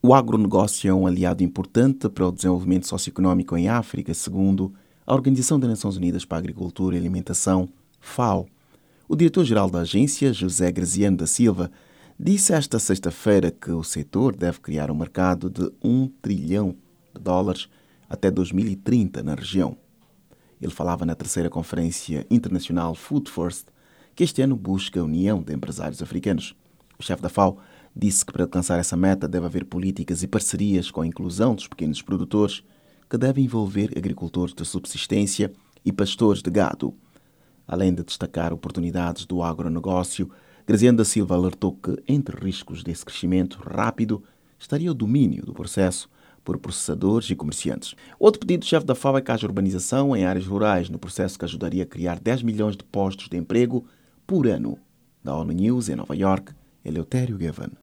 O agronegócio é um aliado importante para o desenvolvimento socioeconómico em África, segundo a Organização das Nações Unidas para a Agricultura e Alimentação, FAO. O diretor-geral da agência, José Graziano da Silva, disse esta sexta-feira que o setor deve criar um mercado de $1 trilhão até 2030 na região. Ele falava na terceira Conferência Internacional Food First, que este ano busca a união de empresários africanos. O chefe da FAO disse que para alcançar essa meta deve haver políticas e parcerias com a inclusão dos pequenos produtores, que devem envolver agricultores de subsistência e pastores de gado. Além de destacar oportunidades do agronegócio, Graziano da Silva alertou que, entre riscos desse crescimento rápido, estaria o domínio do processo por processadores e comerciantes. Outro pedido do chefe da FAO é que haja urbanização em áreas rurais, no processo que ajudaria a criar 10 milhões de postos de emprego por ano. Da ONU News, em Nova York, Eleutério Gavan.